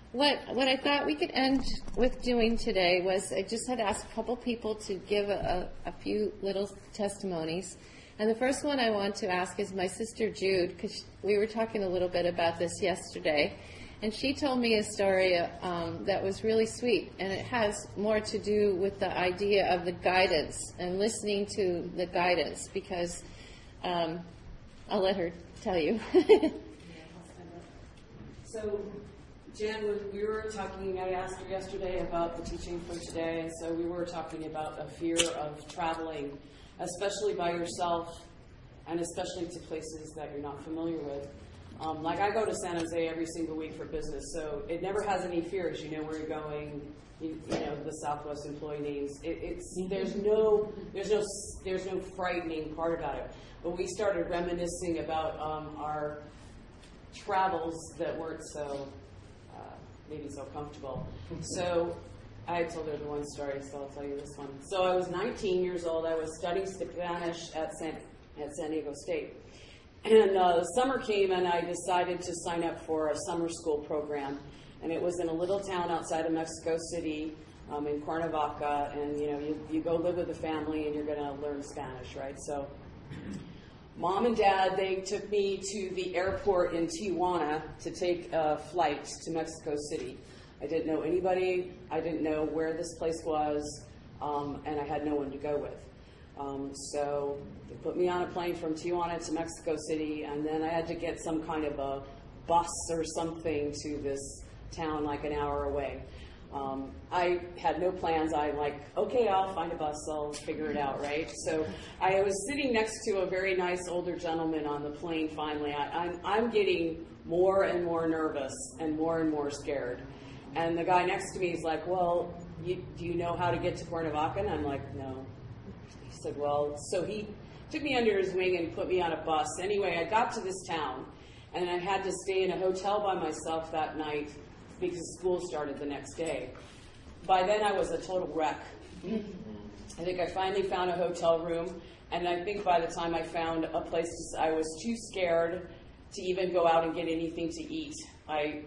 What I thought we could end with doing today was I just had asked a couple people to give a few little testimonies. And the first one I want to ask is my sister Jude, because we were talking a little bit about this yesterday. And she told me a story that was really sweet, and it has more to do with the idea of the guidance and listening to the guidance, because I'll let her tell you. So, Jen, when we were talking, I asked her yesterday about the teaching for today, and so we were talking about a fear of traveling, especially by yourself, and especially to places that you're not familiar with. Like I go to San Jose every single week for business, so it never has any fears. You know where you're going. You know the Southwest employee names. There's no frightening part about it. But we started reminiscing about our travels that weren't so maybe so comfortable. So I had told her the one story, so I'll tell you this one. So I was 19 years old. I was studying Spanish at San Diego State. And summer came, and I decided to sign up for a summer school program. And it was in a little town outside of Mexico City, in Cuernavaca. And, you go live with a family, and you're going to learn Spanish, right? So Mom and Dad, they took me to the airport in Tijuana to take a flight to Mexico City. I didn't know anybody. I didn't know where this place was, and I had no one to go with. So they put me on a plane from Tijuana to Mexico City, and then I had to get some kind of a bus or something to this town like an hour away. I had no plans. I'm like, okay, I'll find a bus. I'll figure it out, right? So I was sitting next to a very nice older gentleman on the plane finally. I'm getting more and more nervous and more scared. And the guy next to me is like, well, do you know how to get to Cuernavaca? And I'm like, no. He said, well, so he took me under his wing and put me on a bus. Anyway, I got to this town, and I had to stay in a hotel by myself that night because school started the next day. By then, I was a total wreck. I think I finally found a hotel room, and I think by the time I found a place, I was too scared to even go out and get anything to eat. I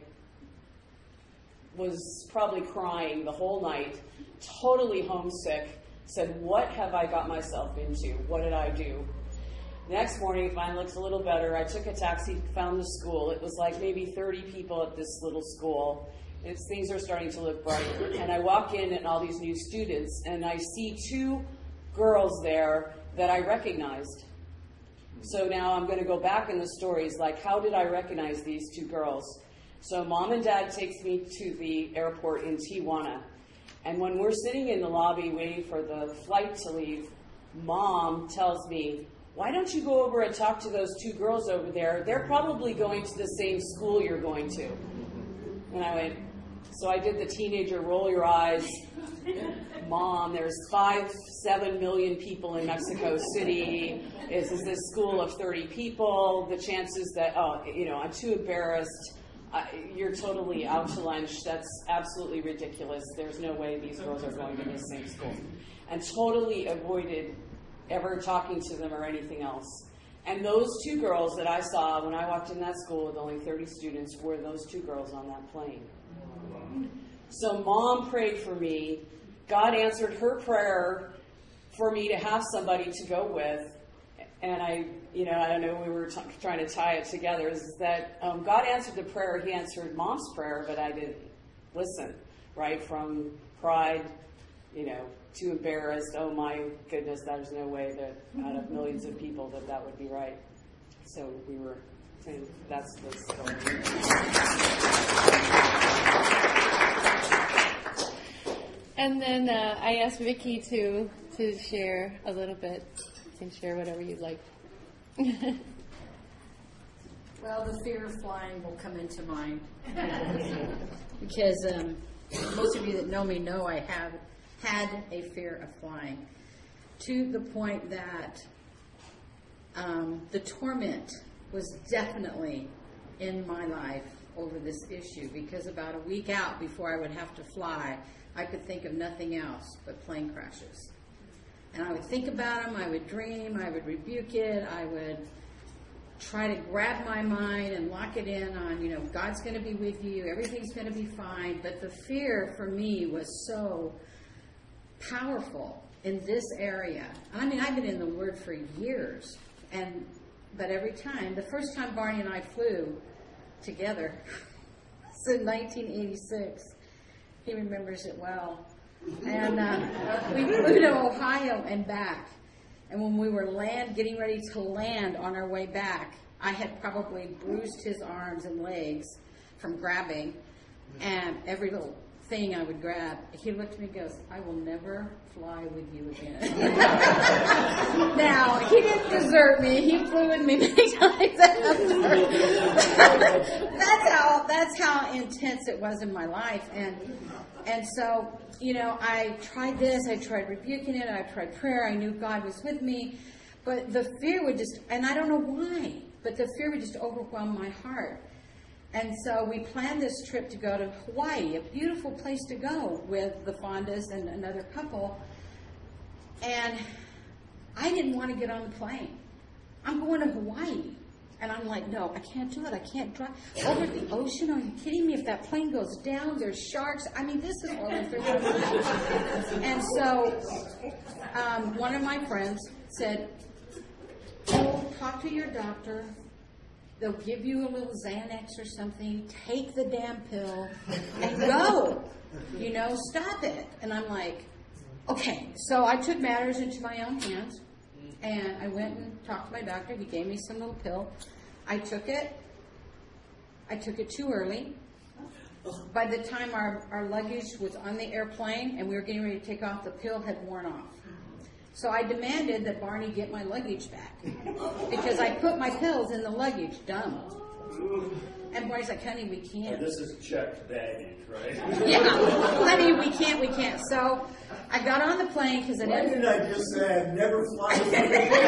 was probably crying the whole night, totally homesick, said, what have I got myself into? What did I do? The next morning, it finally looks a little better. I took a taxi, found the school. It was like maybe 30 people at this little school. Things are starting to look brighter. And I walk in and all these new students, and I see two girls there that I recognized. So now I'm going to go back in the stories, like how did I recognize these two girls? So Mom and Dad takes me to the airport in Tijuana. And when we're sitting in the lobby waiting for the flight to leave, Mom tells me, why don't you go over and talk to those two girls over there? They're probably going to the same school you're going to. And I went, so I did the teenager roll your eyes. Mom, there's 7 million people in Mexico City. This is this school of 30 people. The chances that, I'm too embarrassed. You're totally out to lunch. That's absolutely ridiculous. There's no way these girls are going to the same school. And totally avoided ever talking to them or anything else. And those two girls that I saw when I walked in that school with only 30 students were those two girls on that plane. So Mom prayed for me. God answered her prayer for me to have somebody to go with. And I don't know, we were trying to tie it together, is that God answered the prayer. He answered Mom's prayer, but I didn't listen, right? From pride, too embarrassed. Oh my goodness, there's no way that out of millions of people that would be right. So we were saying that's the story. And then I asked Vicki to share a little bit. You can share whatever you'd like. Well, the fear of flying will come into mind. Because most of you that know me know I have had a fear of flying. To the point that the torment was definitely in my life over this issue. Because about a week out before I would have to fly, I could think of nothing else but plane crashes. And I would think about them, I would dream, I would rebuke it, I would try to grab my mind and lock it in on, God's going to be with you, everything's going to be fine. But the fear for me was so powerful in this area. I mean, I've been in the Word for years, but every time, the first time Barney and I flew together was in 1986. He remembers it well. And we flew to Ohio and back. And when we were getting ready to land on our way back, I had probably bruised his arms and legs from grabbing, and every little thing I would grab, he looked at me and goes, "I will never fly with you again." Now, he didn't desert me. He flew with me many times after. That's how intense it was in my life. And so, I tried this, I tried rebuking it, I tried prayer, I knew God was with me, but the fear would just, and I don't know why, but the fear would just overwhelm my heart. And so we planned this trip to go to Hawaii, a beautiful place to go with the Fondas and another couple, and I didn't want to get on the plane. I'm going to Hawaii. And I'm like, no, I can't do it. I can't drive over the ocean. Are you kidding me? If that plane goes down, there's sharks. I mean, this is what went through my mind. And so one of my friends said, "Oh, talk to your doctor. They'll give you a little Xanax or something. Take the damn pill and go. Stop it." And I'm like, okay. So I took matters into my own hands. And I went and talked to my doctor. He gave me some little pill. I took it. I took it too early. By the time our luggage was on the airplane and we were getting ready to take off, the pill had worn off. So I demanded that Barney get my luggage back because I put my pills in the luggage. Dumb. And Barney's like, "Honey, we can't." This is checked baggage, right? Yeah. "Honey, we can't. So I got on the plane because I didn't. Why didn't I just say I'd never fly again?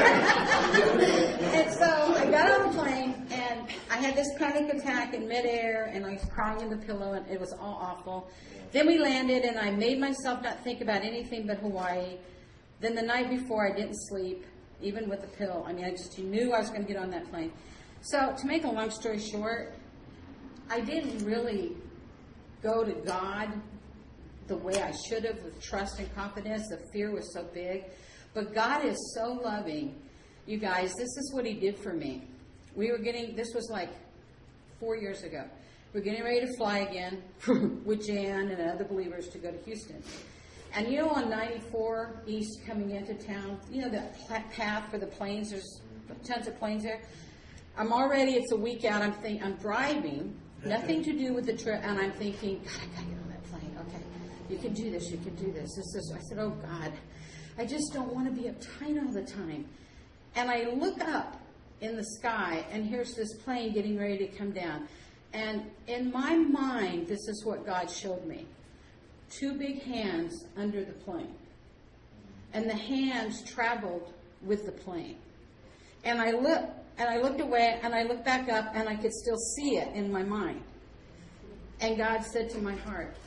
And so I got on the plane and I had this panic attack in midair and I was crying in the pillow and it was all awful. Then we landed and I made myself not think about anything but Hawaii. Then the night before I didn't sleep, even with the pill. I mean, I just knew I was going to get on that plane. So to make a long story short, I didn't really go to God the way I should have with trust and confidence. The fear was so big. But God is so loving. You guys, this is what He did for me. This was like 4 years ago. We're getting ready to fly again with Jan and other believers to go to Houston. And on 94 East coming into town, the path for the planes, there's tons of planes there. It's a week out, I'm driving, nothing to do with the trip, and I'm thinking, God, I gotta get on that plane. Okay, you can do this. I said, oh God, I just don't want to be uptight all the time. And I look up in the sky, and here's this plane getting ready to come down. And in my mind, this is what God showed me. 2 big hands under the plane. And the hands traveled with the plane. And I looked away, and I looked back up, and I could still see it in my mind. And God said to my heart,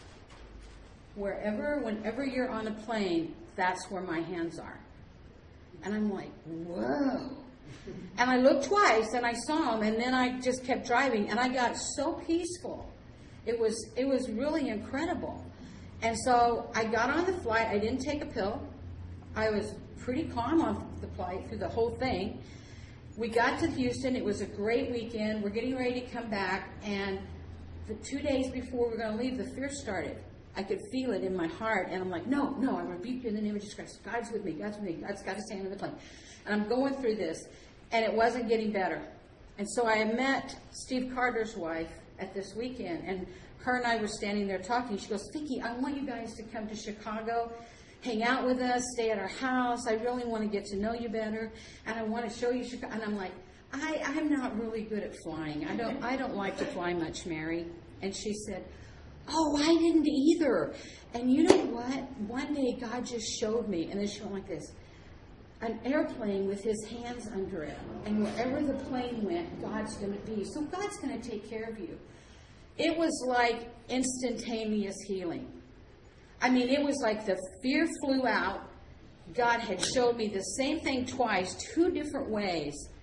whenever you're on a plane, that's where my hands are. And I'm like, whoa. And I looked twice, and I saw them, and then I just kept driving, and I got so peaceful. It was really incredible. And so I got on the flight. I didn't take a pill. I was pretty calm on the flight through the whole thing. We got to Houston. It was a great weekend. We're getting ready to come back. And the 2 days before we were going to leave, the fear started. I could feel it in my heart. And I'm like, no, I rebuke you in the name of Jesus Christ. God's with me. God's got his hand on the plane. And I'm going through this. And it wasn't getting better. And so I met Steve Carter's wife at this weekend. And her and I were standing there talking. She goes, Vicki, I want you guys to come to Chicago, hang out with us, stay at our house. I really want to get to know you better, and I want to show you Chicago. And I'm like, I'm not really good at flying. I don't like to fly much, Mary. And she said, oh, I didn't either. And you know what? One day God just showed me, and then she went like this, an airplane with his hands under it. And wherever the plane went, God's going to be. So God's going to take care of you. It was like instantaneous healing. I mean, it was like the fear flew out. God had showed me the same thing twice, 2 different ways.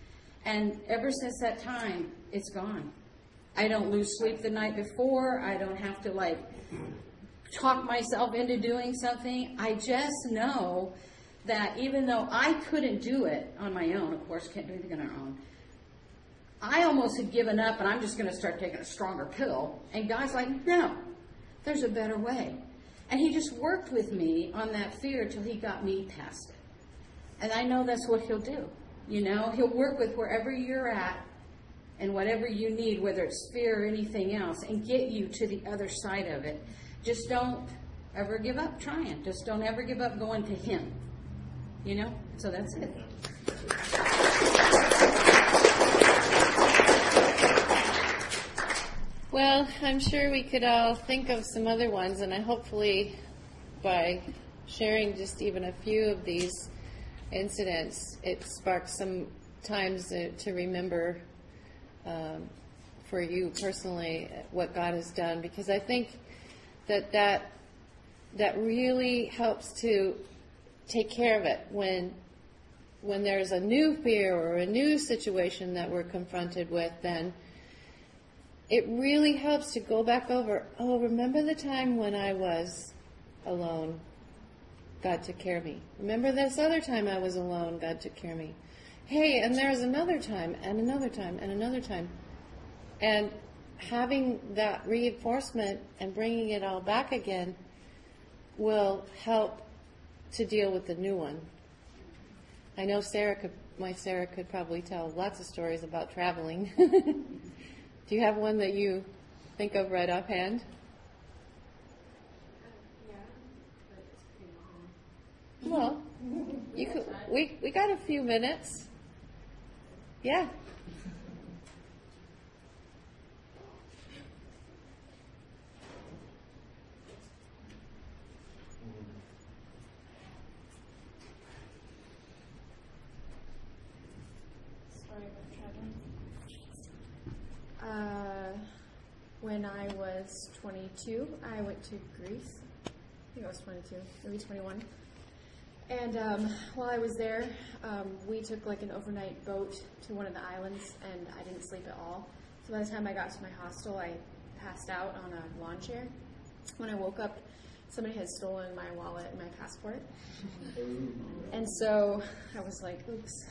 And ever since that time, it's gone. I don't lose sleep the night before. I don't have to like talk myself into doing something. I just know that even though I couldn't do it on my own, of course, can't do anything on our own, I almost had given up and I'm just going to start taking a stronger pill. And God's like, no, there's a better way. And he just worked with me on that fear till he got me past it. And I know that's what he'll do. You know, he'll work with wherever you're at and whatever you need, whether it's fear or anything else, and get you to the other side of it. Just don't ever give up trying. Just don't ever give up going to him. You know? So that's it. Well, I'm sure we could all think of some other ones, and I hopefully by sharing just even a few of these incidents, it sparks some times to remember for you personally what God has done, because I think that really helps to take care of it when there's a new fear or a new situation that we're confronted with. Then it really helps to go back over, remember the time when I was alone, God took care of me. Remember this other time I was alone, God took care of me. Hey, and there's another time, and another time, and another time. And having that reinforcement and bringing it all back again will help to deal with the new one. I know my Sarah could probably tell lots of stories about traveling. Do you have one that you think of right offhand? Yeah, but it's pretty long. Well, you could. We got a few minutes. Yeah. Sorry about traveling. When I was 22, I went to Greece. I think I was 22, maybe 21. And while I was there, we took like an overnight boat to one of the islands, and I didn't sleep at all. So by the time I got to my hostel, I passed out on a lawn chair. When I woke up, somebody had stolen my wallet and my passport. And so I was like, oops.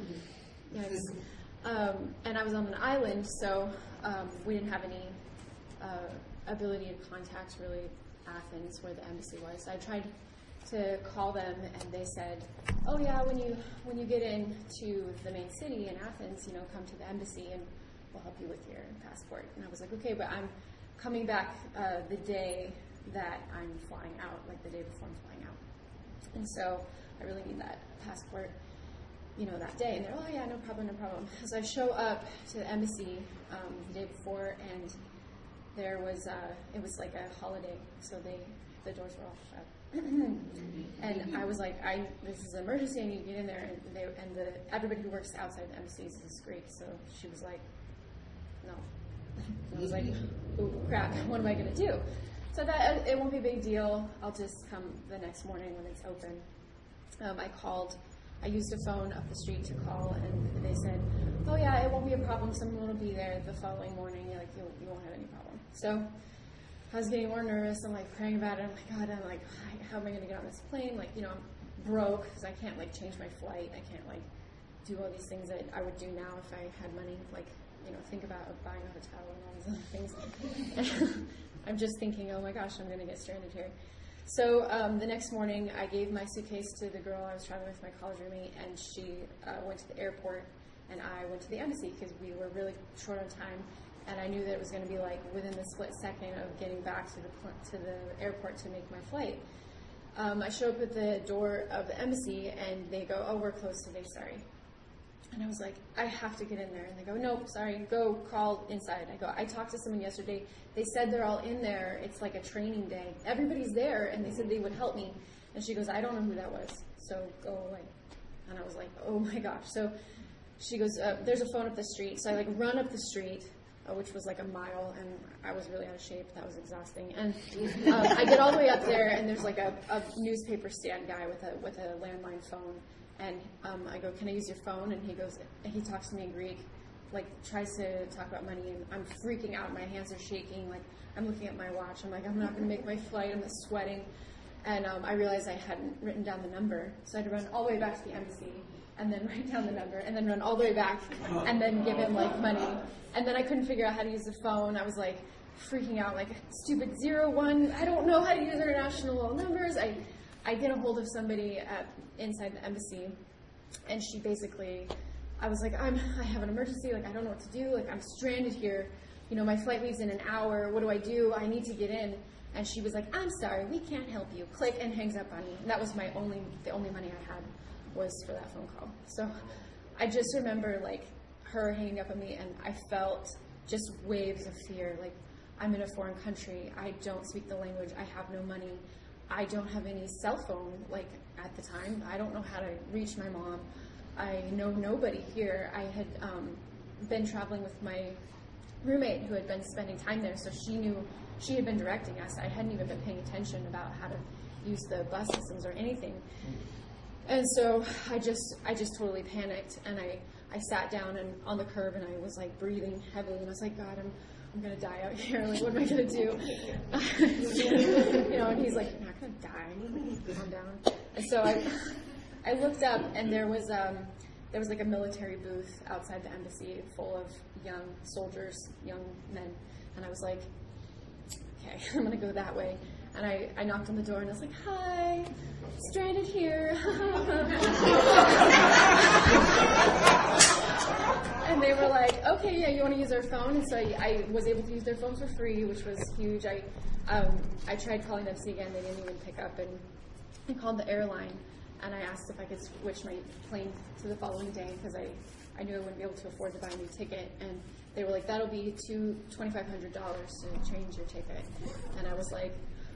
Yikes. And I was on an island, so we didn't have any ability to contact really Athens, where the embassy was. So I tried to call them, and they said, "Oh yeah, when you get into the main city in Athens, come to the embassy and we'll help you with your passport." And I was like, "Okay, but I'm coming back the day that I'm flying out, like the day before I'm flying out, and so I really need that passport." That day. And they're, "Oh yeah, no problem. So I show up to the embassy the day before, and there was, it was like a holiday, so the doors were all shut. And I was like, this is an emergency, I need to get in there. And everybody who works outside the embassy is Greek, so she was like, no. I was like, oh crap, what am I going to do? So that it won't be a big deal. I'll just come the next morning when it's open. I used a phone up the street to call, and they said, "Oh yeah, it won't be a problem. Someone will be there the following morning. You won't have any problem." So I was getting more nervous. I'm like praying about it. I'm like, God, how am I going to get on this plane? I'm broke because I can't change my flight. I can't do all these things that I would do now if I had money. Think about buying a hotel and all these other things. I'm just thinking, oh my gosh, I'm going to get stranded here. So the next morning, I gave my suitcase to the girl I was traveling with, my college roommate, and she went to the airport, and I went to the embassy because we were really short on time, and I knew that it was going to be within the split second of getting back to the airport to make my flight. I show up at the door of the embassy, and they go, "Oh, we're closed today, sorry." And I was like, I have to get in there. And they go, "Nope, sorry, go call inside." I talked to someone yesterday. They said they're all in there. It's like a training day. Everybody's there, and they said they would help me. And she goes, "I don't know who that was, so go away." And I was like, oh my gosh. So she goes, "There's a phone up the street." So I run up the street, which was a mile, and I was really out of shape. That was exhausting. And I get all the way up there, and there's a newspaper stand guy with a landline phone. And I go, can I use your phone? And he talks to me in Greek, like tries to talk about money, and I'm freaking out. My hands are shaking. Like I'm looking at my watch. I'm like, I'm not going to make my flight. I'm sweating. And I realized I hadn't written down the number. So I had to run all the way back to the embassy and then write down the number and then run all the way back and then give him like money. And then I couldn't figure out how to use the phone. I was like freaking out, like stupid 01. I don't know how to use international numbers. I get a hold of somebody inside the embassy, and she basically, I was like, I have an emergency. Like I don't know what to do. Like I'm stranded here. You know, my flight leaves in an hour. What do I do? I need to get in. And she was like, I'm sorry, we can't help you. Click, and hangs up on me. And that was the only money I had was for that phone call. So I just remember like her hanging up on me, and I felt just waves of fear. Like I'm in a foreign country. I don't speak the language. I have no money. I don't have any cell phone, like at the time. I don't know how to reach my mom. I know nobody here. I had been traveling with my roommate who had been spending time there, so she had been directing us. I hadn't even been paying attention about how to use the bus systems or anything. And so I just totally panicked, and I sat down and on the curb, and I was like breathing heavily, and I was like, God, I'm gonna die out here. Like, what am I gonna do? You know, and he's like, you're not gonna die. Calm down. And so I looked up, and there was like a military booth outside the embassy full of young soldiers, young men, and I was like, okay, I'm gonna go that way. And I knocked on the door, and I was like, hi, stranded here. And they were like, okay, yeah, you want to use our phone? And so I was able to use their phones for free, which was huge. I tried calling them again. They didn't even pick up. And I called the airline, and I asked if I could switch my plane to the following day because I knew I wouldn't be able to afford to buy a new ticket. And they were like, that'll be $2,500 to change your ticket. And I was like,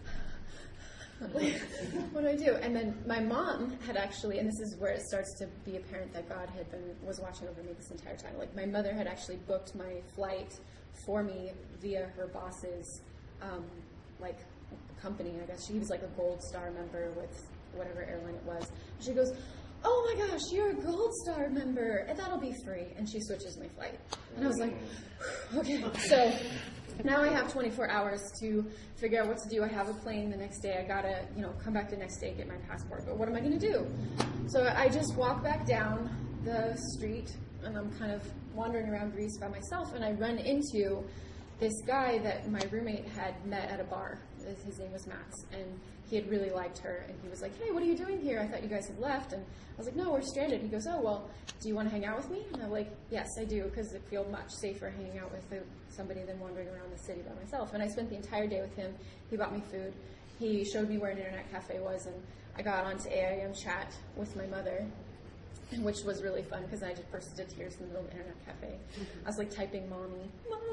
what do I do? And then my mom had actually, and this is where it starts to be apparent that God was watching over me this entire time. Like my mother had actually booked my flight for me via her boss's like company. I guess she was like a Gold Star member with whatever airline it was. And she goes, oh my gosh, you're a Gold Star member, and that'll be free. And she switches my flight. And I was like, okay. So now I have 24 hours to figure out what to do. I have a plane the next day. I gotta, come back the next day, get my passport. But what am I gonna do? So I just walk back down the street, and I'm kind of wandering around Greece by myself, and I run into this guy that my roommate had met at a bar. His name was Max, and he had really liked her, and he was like, hey, what are you doing here? I thought you guys had left. And I was like, no, we're stranded. He goes, oh, well, do you want to hang out with me? And I'm like, yes, I do, because I feel much safer hanging out with somebody than wandering around the city by myself. And I spent the entire day with him. He bought me food. He showed me where an internet cafe was, and I got onto AIM chat with my mother, which was really fun, because I just burst into tears in the middle of the internet cafe. I was like typing, mommy.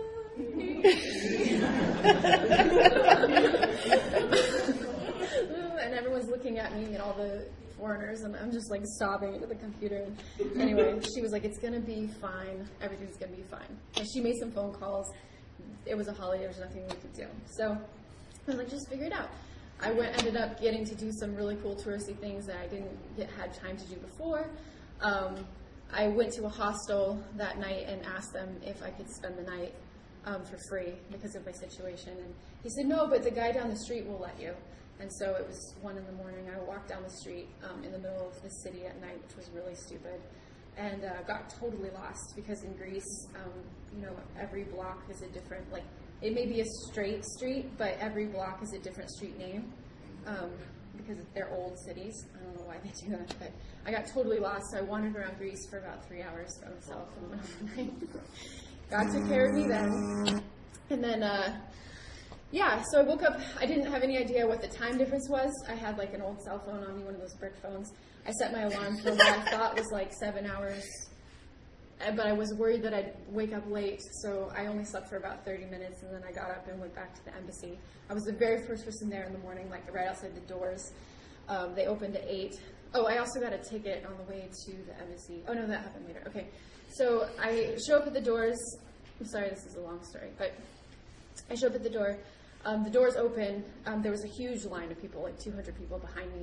And everyone's looking at me and all the foreigners, and I'm just like sobbing into the computer. And anyway, she was like, it's gonna be fine, everything's gonna be fine. And she made some phone calls. It was a holiday, there was nothing we could do. So I was like, just figure it out. I ended up getting to do some really cool touristy things that I didn't had time to do before. I went to a hostel that night and asked them if I could spend the night for free because of my situation. And he said, no, but the guy down the street will let you. And so it was 1 a.m. I walked down the street in the middle of the city at night, which was really stupid, and got totally lost because in Greece, every block is a different, like, it may be a straight street, but every block is a different street name because they're old cities. I don't know why they do that, but I got totally lost. So I wandered around Greece for about 3 hours by myself in the middle of the night. God took care of me then. And then, so I woke up. I didn't have any idea what the time difference was. I had like an old cell phone on me, one of those brick phones. I set my alarm for what I thought was like 7 hours, but I was worried that I'd wake up late, so I only slept for about 30 minutes, and then I got up and went back to the embassy. I was the very first person there in the morning, like right outside the doors. They opened at 8. Oh, I also got a ticket on the way to the embassy. Oh, no, that happened later. Okay. So I show up at the doors. I'm sorry, this is a long story, but I show up at the door. The doors open. There was a huge line of people, like 200 people behind me.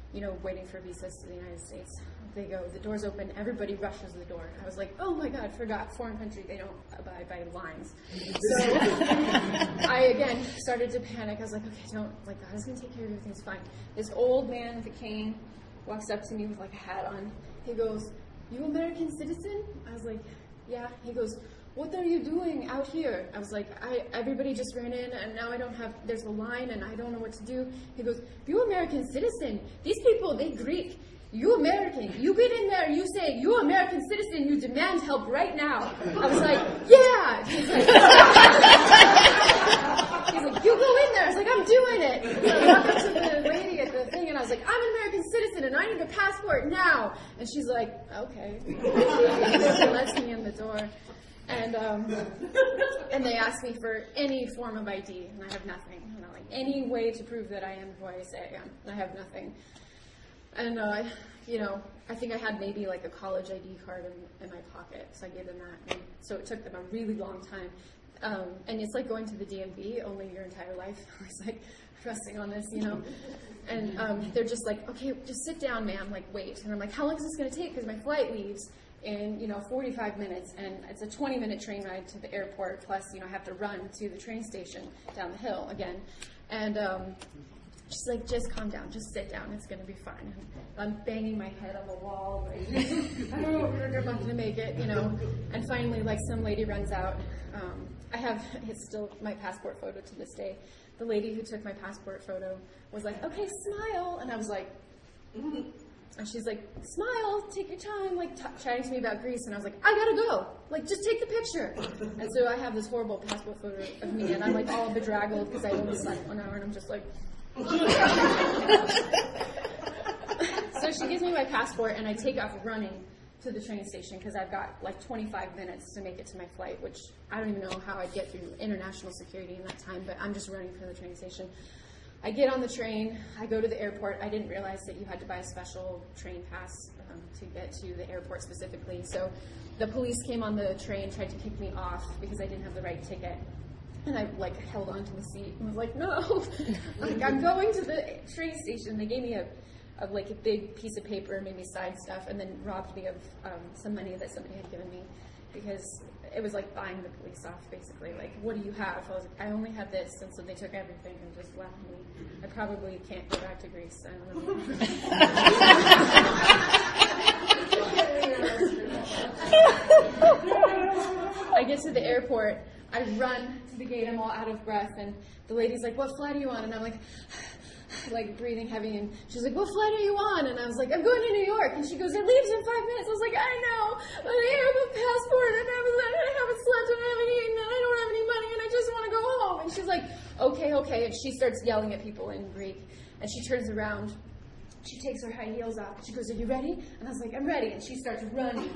waiting for visas to the United States. They go, the doors open, everybody rushes the door. I was like, oh my God, forgot, foreign country, they don't abide by lines. So I, again, started to panic. I was like, okay, God is going to take care of everything's fine. This old man with a cane walks up to me with like a hat on. He goes, you American citizen? I was like, yeah. He goes, what are you doing out here? I was like, everybody just ran in and now there's a line and I don't know what to do. He goes, you American citizen? These people, they Greek. You American. You get in there, you say, you American citizen, you demand help right now. I was like, yeah. He's like, you go in there. I was like, I'm doing it. I walked up to the lady at the thing and I was like, I'm an American citizen and I need a passport now. And she's like, okay. She lets me in the door. And they asked me for any form of ID, and I have nothing. And I'm like, any way to prove that I am who I say I am, and I have nothing. And I think I had maybe like a college ID card in my pocket, so I gave them that. And so it took them a really long time. And it's like going to the DMV, only your entire life. I was like pressing on this, And they're just like, okay, just sit down, ma'am, like wait. And I'm like, how long is this going to take? Because my flight leaves in 45 minutes, and it's a 20-minute train ride to the airport, plus I have to run to the train station down the hill again. And she's like, just calm down, just sit down, it's going to be fine. And I'm banging my head on the wall, like, I don't know, I'm not going to make it, And finally, like, some lady runs out. It's still my passport photo to this day. The lady who took my passport photo was like, okay, smile. And I was like, And she's like, smile, take your time, like chatting to me about Greece. And I was like, I gotta go. Like, just take the picture. And so I have this horrible passport photo of me, and I'm like all bedraggled because I only slept 1 hour, and I'm just like. So she gives me my passport, and I take off running to the train station because I've got like 25 minutes to make it to my flight, which I don't even know how I'd get through international security in that time, but I'm just running for the train station. I get on the train, I go to the airport. I didn't realize that you had to buy a special train pass to get to the airport specifically. So the police came on the train, tried to kick me off because I didn't have the right ticket. And I held onto the seat and was like, no, I'm going to the train station. They gave me a big piece of paper and made me sign stuff, and then robbed me of some money that somebody had given me because it was like buying the police off, basically. Like, what do you have? I was like, I only have this, and so they took everything and just left me. I probably can't go back to Greece. I don't know. I get to the airport. I run to the gate. I'm all out of breath, and the lady's like, what flight are you on? And I'm like breathing heavy, and she's like, what flight are you on? And I was like, I'm going to New York. And she goes, it leaves in 5 minutes. I was like, I know, but I have a passport, and I haven't slept, and I haven't eaten, and I don't have any money, and I just want to go home. And she's like, okay, and she starts yelling at people in Greek, and she turns around, she takes her high heels off, and she goes, are you ready? And I was like, I'm ready, and she starts running.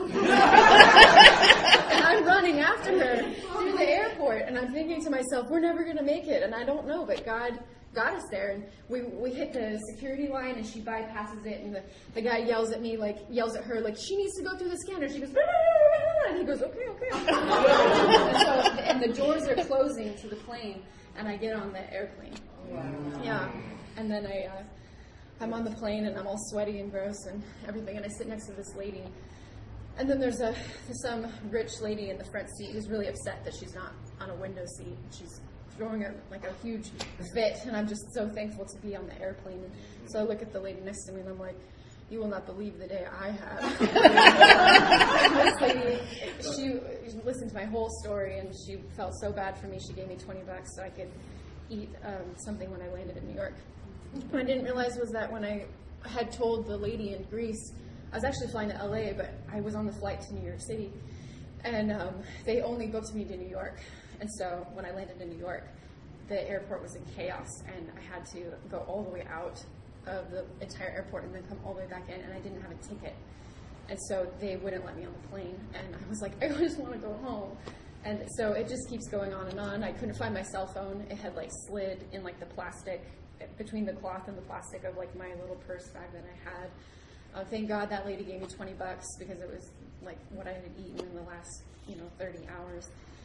And I'm running after her through the airport, and I'm thinking to myself, we're never going to make it, and I don't know, but God got us there, and we hit the security line, and she bypasses it, and the guy yells at her, she needs to go through the scanner. She goes, and he goes, okay. and the doors are closing to the plane, and I get on the airplane. Wow. Yeah, and then I'm on the plane, and I'm all sweaty and gross and everything, and I sit next to this lady, and then there's some rich lady in the front seat who's really upset that she's not on a window seat. She's throwing a huge fit, and I'm just so thankful to be on the airplane. And so I look at the lady next to me, and I'm like, you will not believe the day I have. This lady, she listened to my whole story, and she felt so bad for me. She gave me $20 so I could eat something when I landed in New York. What I didn't realize was that when I had told the lady in Greece, I was actually flying to LA, but I was on the flight to New York City, and they only booked me to New York. And so when I landed in New York, the airport was in chaos, and I had to go all the way out of the entire airport and then come all the way back in, and I didn't have a ticket. And so they wouldn't let me on the plane, and I was like, I just want to go home. And so it just keeps going on and on. I couldn't find my cell phone. It had slid in the plastic, between the cloth and the plastic of my little purse bag that I had. Thank God that lady gave me $20 because it was what I had eaten in the last 30 hours.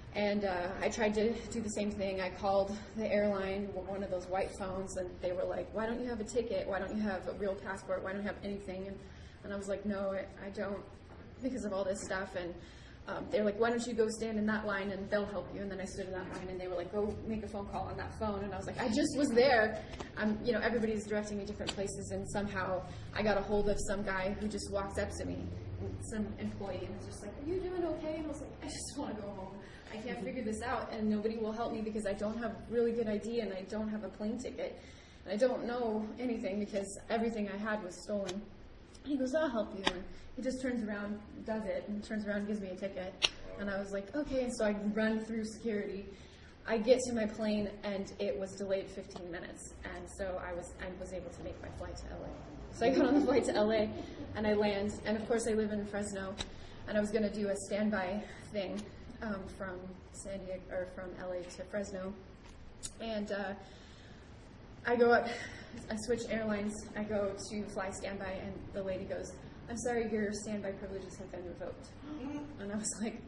And I tried to do the same thing. I called the airline, one of those white phones, and they were like, why don't you have a ticket? Why don't you have a real passport? Why don't you have anything? And I was like, no, I don't, because of all this stuff. And they're like, why don't you go stand in that line and they'll help you? And then I stood in that line, and they were like, go make a phone call on that phone. And I was like, I just was there. Everybody's directing me different places, and somehow I got a hold of some guy who just walked up to me, some employee, and was just like, are you doing okay? And I was like, I just want to go home. I can't figure this out, and nobody will help me because I don't have really good ID, and I don't have a plane ticket. And I don't know anything because everything I had was stolen. And he goes, I'll help you. And he just turns around, does it, and turns around and gives me a ticket. And I was like, okay. And so I run through security. I get to my plane, and it was delayed 15 minutes. And so I was able to make my flight to LA. So I got on the flight to LA, and I land. And of course, I live in Fresno, and I was going to do a standby thing from San Diego or from LA to Fresno. And I go up. I switch airlines. I go to fly standby, and the lady goes, I'm sorry, your standby privileges have been revoked. And I was like,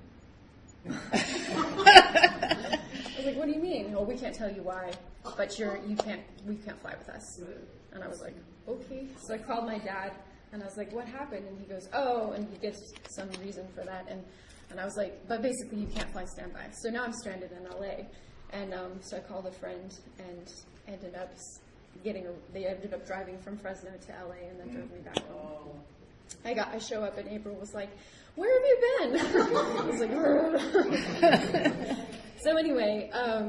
what do you mean? Well, we can't tell you why, but we can't fly with us. And I was like, okay. So I called my dad, and I was like, what happened? And he goes, oh, and he gives some reason for that. And I was like, but basically you can't fly standby. So now I'm stranded in LA. And so I called a friend and ended up they ended up driving from Fresno to LA and then drove me back home. I show up, and April was like, where have you been? I was like, so anyway,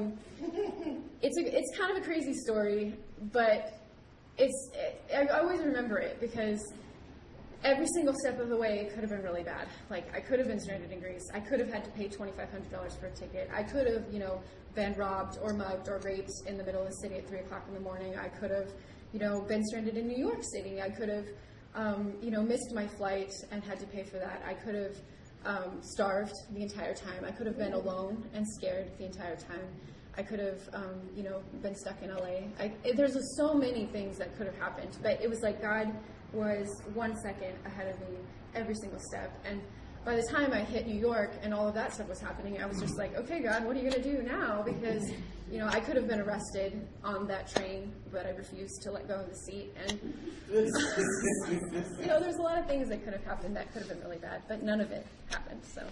it's kind of a crazy story, but I always remember it because every single step of the way it could have been really bad. Like, I could have been stranded in Greece. I could have had to pay $2,500 for a ticket. I could have, been robbed or mugged or raped in the middle of the city at 3 o'clock in the morning. I could have, been stranded in New York City. I could have, missed my flight and had to pay for that. I could have starved the entire time. I could have been alone and scared the entire time. I could have, been stuck in LA. There's just so many things that could have happened. But it was like God was 1 second ahead of me every single step. And by the time I hit New York and all of that stuff was happening, I was just like, okay, God, what are you going to do now? Because, I could have been arrested on that train, but I refused to let go of the seat. And, there's a lot of things that could have happened that could have been really bad, but none of it happened, so.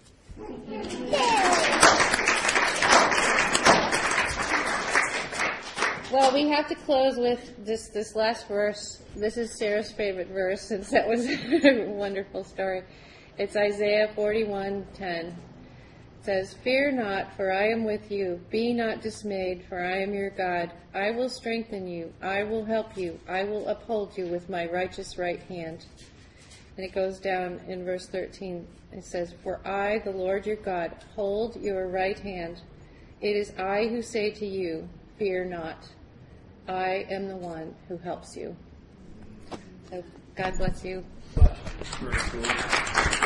Well, we have to close with this last verse. This is Sarah's favorite verse, since that was a wonderful story. It's Isaiah 41:10. It says, "Fear not, for I am with you. Be not dismayed, for I am your God. I will strengthen you. I will help you. I will uphold you with my righteous right hand." And it goes down in verse 13. It says, "For I, the Lord your God, hold your right hand. It is I who say to you, fear not. I am the one who helps you." So God bless you. Very cool.